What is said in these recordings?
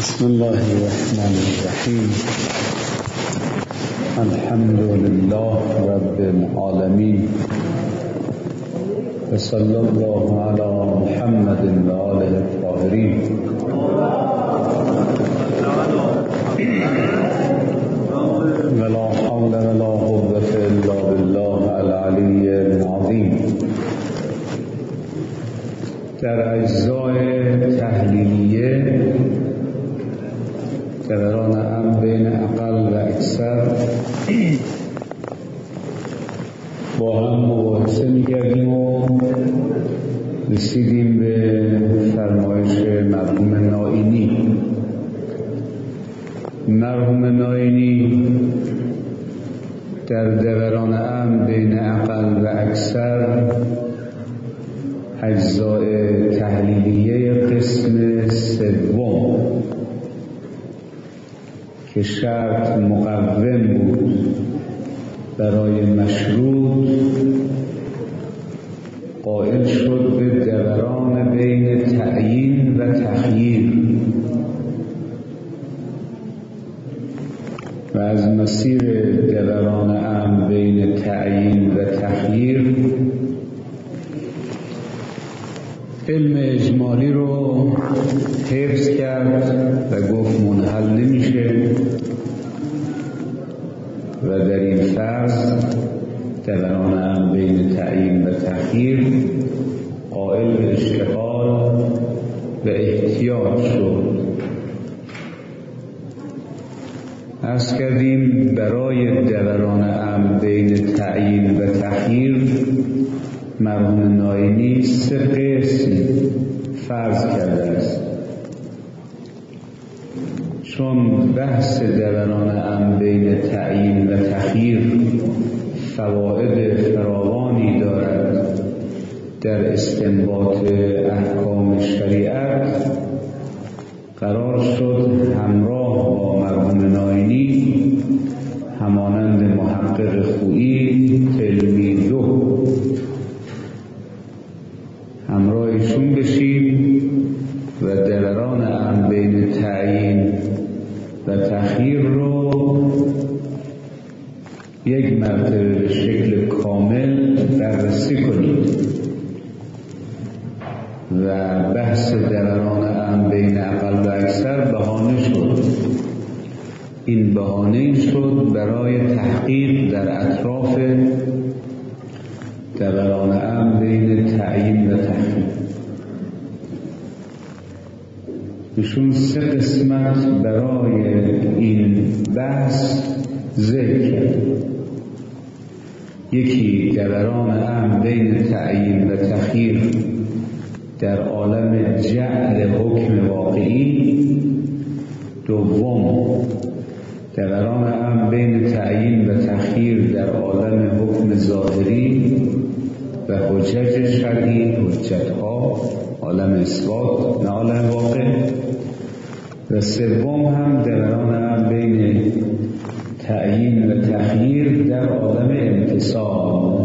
بسم الله الرحمن الرحیم. الحمد لله رب العالمین و صلی الله علی محمد و آله الطاهرین. ولا حول ولا قوة الا بالله العلی العظیم. در اجزای تحلیلیه دوران امر بین اقل و اکثر با هم مباحثه می‌کردیم و رسیدیم به فرمایش مرحوم نائینی. مرحوم نائینی در دوران امر بین اقل و اکثر اجزای تحلیلیه قسم سوم که شرط مقوم بود برای مشروط قائل شد به دوران بین تعیین و تخییر و از مسیر دوران امر بین تعیین و تخییر علم اجمالی رو حفظ کرد و گفت منحل نمیشه و در این فرض دوران امر بین تعیین و تخییر قائل به اشتغال و احتیاط شد. عرض کردیم برای دوران امر بین تعیین و تخییر مرحوم نائینی سه قسم فرض کرده است. چون بحث دوران امر بین تعیین و تخییر فواید فراوانی دارد در استنباط احکام شریعت، قرار شد همراه با مرحوم نائینی همانند محقق خویی تلمیذو همراه ایشون بشیم و دوران امر بین تعیین و تخییر رو یک مرتبه به شکل کامل بررسی کنیم و بحث دوران امر بین اقل و اکثر بهانه شد. این بهانه شد برای تحقیق در اطراف دوران امر بین تعیین و تخییر. ایشون سه قسمت برای این بحث ذکر کرد. یکی دوران امر بین تعیین و تخییر در عالم جعل حکم واقعی. دوم دوران امر بین تعیین و تخییر در عالم حکم ظاهری و حجج شرعی، حجت‌ها، عالم اثبات نه عالم واقع. و سوم هم دوران امر بین تعیین و تخییر در عالم امتصال.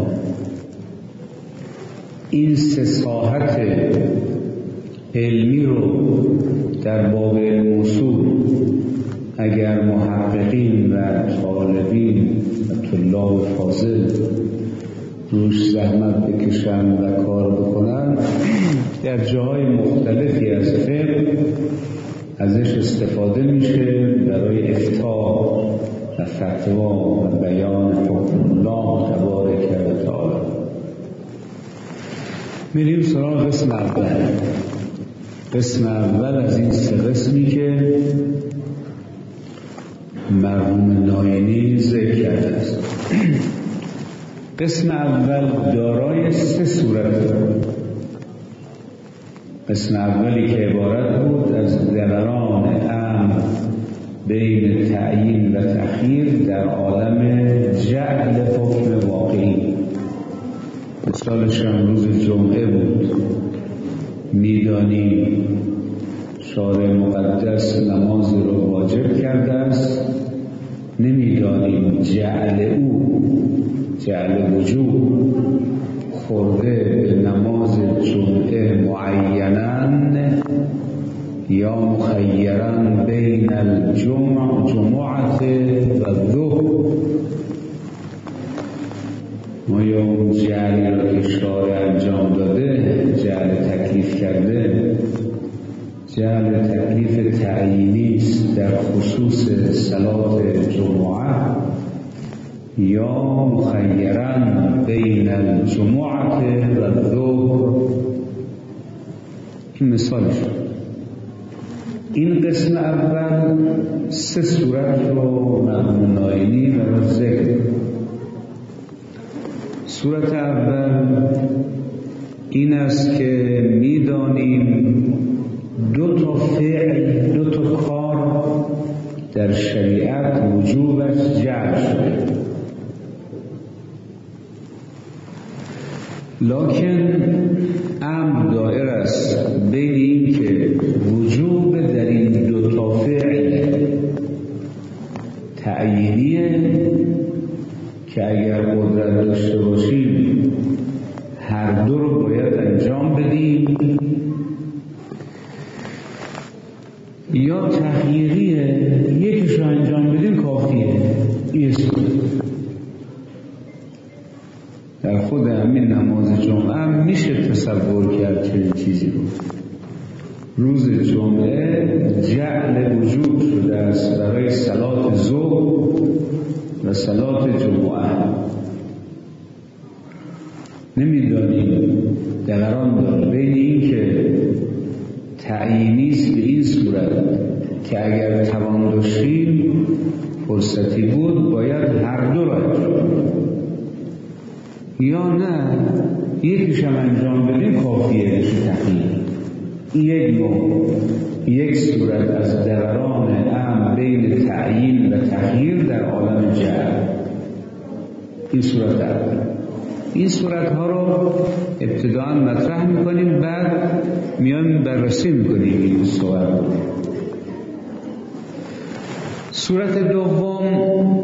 این سه ساحت علمی رو در باب علم اصول اگر محققین و طالبین و طلاب فاضل روش زحمت بکشن و کار بکنن، در جاهای مختلفی از فقه ازش استفاده میشه برای افتاء و فتوا و بیان حکم الله تبارک و تعالی. میریم سراغ قسم اول. قسم اول از این سه قسمی که مرحوم نائینی ذکر کرده است. قسم اول دارای سه صورت دارد. قسم اولی که عبارت بود از دوران امر بین تعیین و تخییر در عالم جعل حکم واقعی. مثالش روز جمعه بود. میدانی شارع مقدس نماز رو واجب کرده است، نمیدانیم جعل وجوب خورده به نماز جمعه معینن یا مخیرن جعل تکلیف تعیینی است در خصوص صلات جمعه یا مخیراً بین الجمعه و الظهر. این مثالش. این قسم اول 3 صورت رو مرحوم ناینی برای ذکر. صورت اول این است که می‌دانیم 2 تا فعل، 2 تا کار در شریعت وجوبش جعل شده، لکن امر دایر است بین این که وجوب در این 2 تا فعل تعیینیه که اگر قدرت داشته باشیم هر 2 رو باید انجام بدیم، یا تغییریه یکیش رو انجام بدیم کافیه. این در خود همین نماز جمعه هم میشه تصور کرد چنین چیزی رو. روز جمعه جعل وجوب شده است برای صلات ظهر و صلات جمعه. نمیدانیم دقران داره بین این که تعیینیست به این صورت که اگر توان داشتیم فرصتی بود باید هر 2 را انجام، یا نه یکیش هم انجام بدیم کافیه بشه تغییر. یک صورت از دوران امر بین تعیین و تغییر در عالم جعل. این صورت اول. این صورت ها رو ابتداء مطرح میکنیم، بعد میایم بررسی میکنیم این صورت. صورت دوم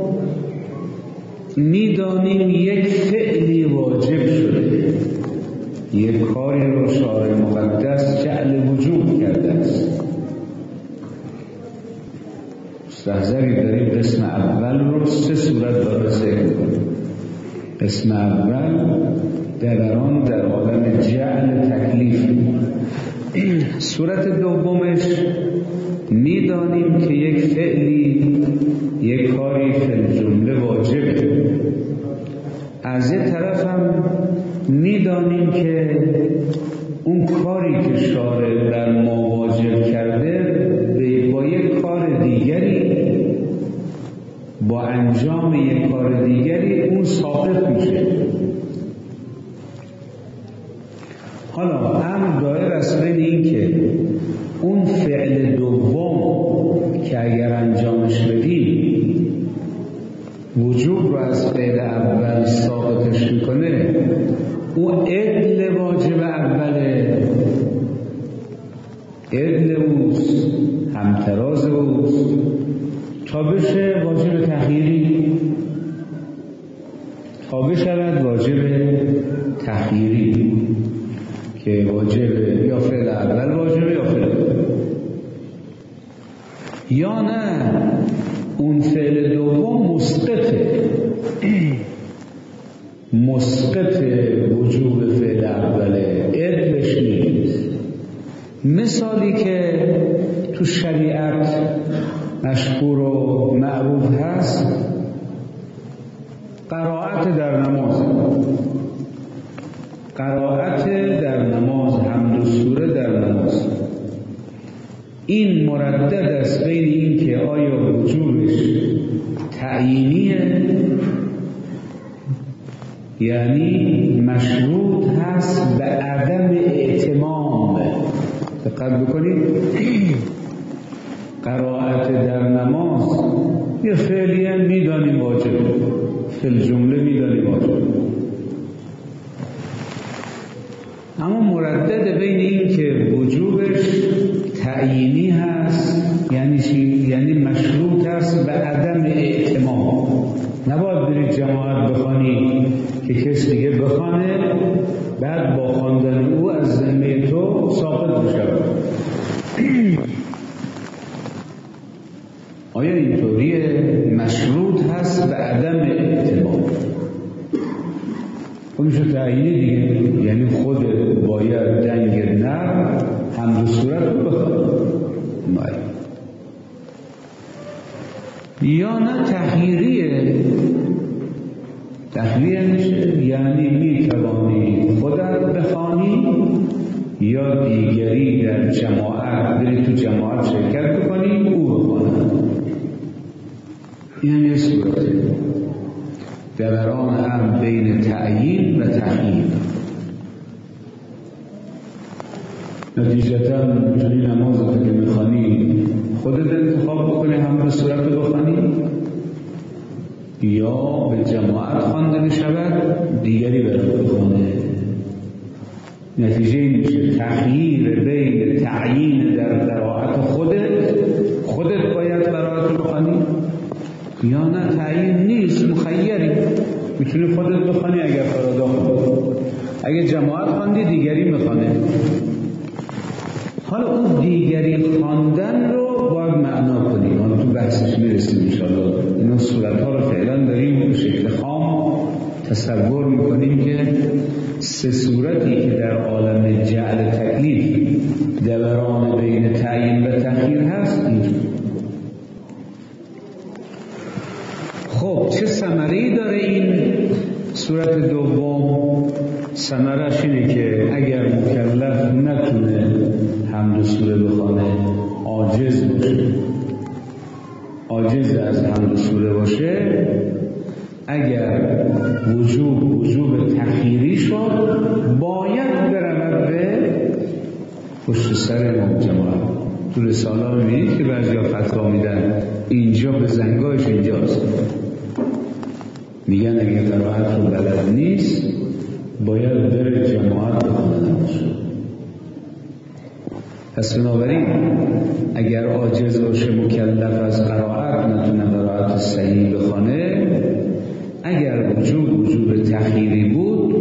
میدانیم یک فعلی واجب شده، یک کاری رو شارع مقدس جعل وجوب کرده است. مستحضری داریم قسم اول رو 3 صورت داره ذکر کنیم. قسم اول دوران در عالم جعل تکلیف. صورت دومش میدانیم که یک فعلی، یک کاری فی الجمله واجبه. از یه طرف هم میدانیم که اون کاری که شارع بر ما واجب کرده با یک کار دیگری، با انجام یک کار دیگری اون ساقط میشه. حالا امر دایر است بین این که اون فعل دوم که اگر انجامش بدیم وجوب رو از فعل اول ساقطش میکنه، او عدل واجب اوله، عدل اوست، همتراز اوست، تا بشه واجب تغییری، تا بشود واجب تغییری که واجب یا فعل اول واجب یا فعل دوم، یا نه اون فعل دوم مسقط وجوب فعل اوله، عدلش نیست. مثالی که تو شریعت مشهور و معروف هست قرائت در نماز. قرائت در نماز، حمد و سوره در نماز، این مردد است بین این که آیا وجوبش تعیینیه، یعنی مشروط هست به عدم اعتمام. دقت بکنید، قرائت در نماز یه فعلیه میدانیم واجب، فی الجمله میدانیم واجب، اما مردد بین این که وجوبش تعیینی هست یعنی چی؟ یعنی مشروط هست به عدم اعتمام. نباید برید جماعت بخوانی که کس دیگه بخوانه بعد با خواندن او از ذمه تو ساقط بشه. آیا اینطوریه؟ مشروط هست به عدم اعتمام. خب میشه تعیینی دیگه، یعنی خود باید دنگ نر حمد و صورت رو بخواد. یا نه تخییریه. تخییر میشه یعنی میتوانی خودت بخوانی یا دیگری در جماعت بری تو جماعت شرکت بکنی او بخونه. این یه صورته دوران هم بین تعیین و تخییر. نتیجتا میتونی نمازت که میخوانی خودت انتخاب بکنی هم به صورت بخوانی یا به جماعت خوانده بشود دیگری برات بخونه. نتیجه این میشه تخییر بین تعیین در قرائت خودت باید قرائت بخوانی یا نه تعیین نیست مخیری میتونی خودت بخوانی. اگر فرادا خوندی اگر جماعت خوندی دیگری میخوانه. حالا اون دیگری خواندن رو باید معنا کنیم. حالا تو بحثش میرسیم انشاءالله. اینا صورتها رو فعلا داریم به شکل خام تصور میکنیم که سه صورتی که در عالم جعل تکلیف دوران بین تعیین و تخییر هست اینجور. خب چه ثمره‌ای داره این صورت دوم؟ ثمرش اینه که اگر مکلف نتونه حمد و سوره بخونه عاجز باشه، عاجز از حمد و سوره باشه، اگر وجوب تخییری شد باید برود به پشت سر امام جماعت. تو رساله ها میبینید که بعضیا فتوا میدن اینجا به زنگاهش اینجاست، میگن اگه قرائت رو بلد نیست باید بره جماعت بخونه. پس بنابراین اگر عاجز باشه مکلف از قرائت نتونه قرائت صحیح بخونه، اگر وجوب تخییری بود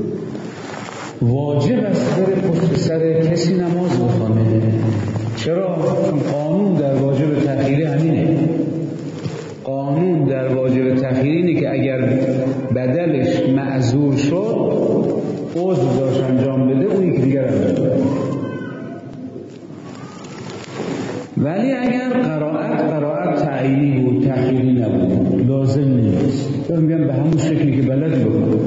واجب است بره پشت سر کسی نماز بخونه. چرا؟ چون قانون در واجب تخییری همینه. قانون در واجب تخییری اینه که اگر بدلش معذور شد عذر داشت انجام بده اون یکی دیگر انجام بده. ولی اگر قرائت تعیینی بود تخییری نبود لازم نیست. میگم به همون شکلی که بلد بکن،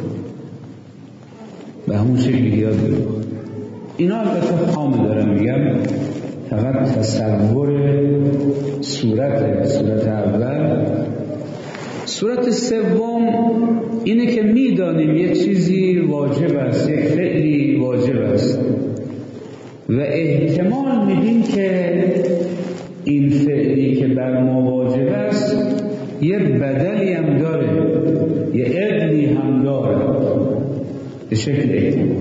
به همون شکلی که یاد بکن. اینا البته خامه دارم میگم، فقط تصور صورت اول. صورت سوم اینه که میدانیم یه چیزی واجب است، یک فعلی واجب است و احتمال میدیم که این فعلی که بر ما واجب است یه بدلی هم داره، یه عدلی هم داره به شکل احتمال،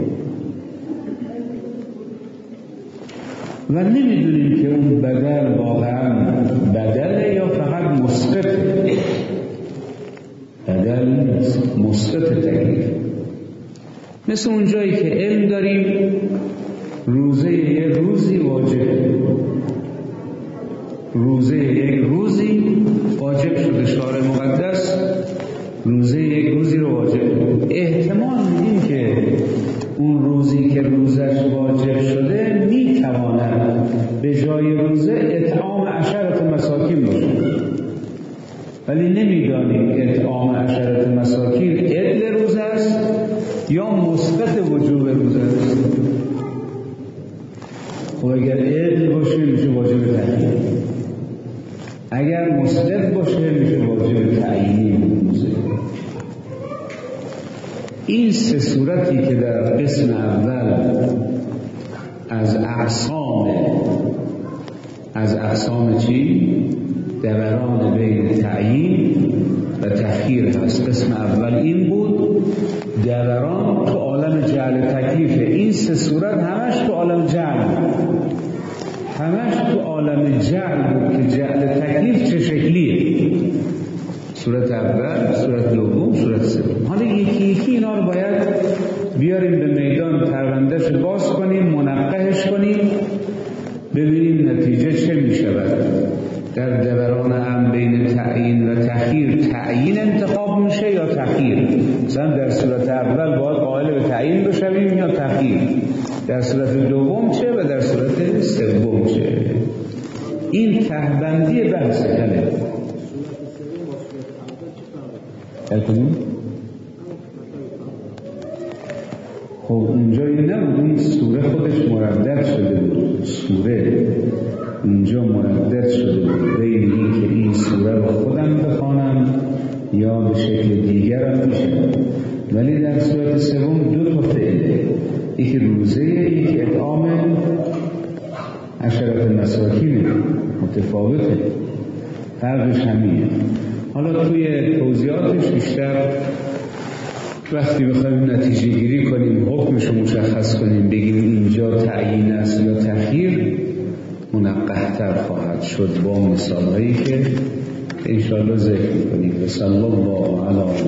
و نمیدونیم که اون بدل واقعا بدله یا فقط مسقط. بدل نیست، مسقط تکلیف. مثل اون جایی که علم داریم روزه یک روزی واجبه، روزه یک روزی واجب شده، شارع مقدس روزه یک روزی رو واجب. احتمال میدیم که اون روزی که روزش واجب شده میتواند به جای روزه اطعام 10 مساکین باشه، ولی نمیدانیم اطعام 10 مساکین عدل روزه است یا مسقط وجوب روزه است. خب اگر عدل باشه میشه واجب تعیینی، اگر مسقط باشه میشه واجب تعیینی روزه. این سه صورتی که در قسم اول از اقسام چی؟ دوران بین تعیین و تخییر هست. قسم اول این بود، دوران تو عالم جعل تکلیف. این سه صورت همش تو عالم جعل، همش تو عالم جعل بود که جعل تکلیف چه شکلیه. صورت اول، صورت دوم، صورت سوم. حالا یکی یکی اینا رو باید بیاریم به میدان، پروندهش باز کنیم، منقحش کنیم، ببینیم نتیجه چه می شود در دوران هم بین تعیین و تخییر. تأخیر تعیین انتخاب میشه یا تأخیر؟ مثلا در صورت اول باید قائل به تعیین بشویم یا تأخیر؟ در صورت دوم چه و در صورت سوم چه؟ این ته‌بندی بحث کنه. خب اونجا این نبود، اون سوره خودش مردد شده بود، سوره اونجا مردد شده بود بین این که این سوره رو خودم بخوانم یا به شکل دیگرم میشه. ولی در صورت سوم دو تا فعله، یکی روزه یکی اطعام عشرة مساکین، متفاوته، فرقش همینه. حالا توی توضیحاتش بیشتر وقتی بخوایم نتیجه گیری کنیم، حکمش رو مشخص کنیم، بگیم اینجا تعیین است یا تأخیر، منقح‌تر خواهد شد با مثالهایی که انشاءالله ذکر کنیم. صلی الله علی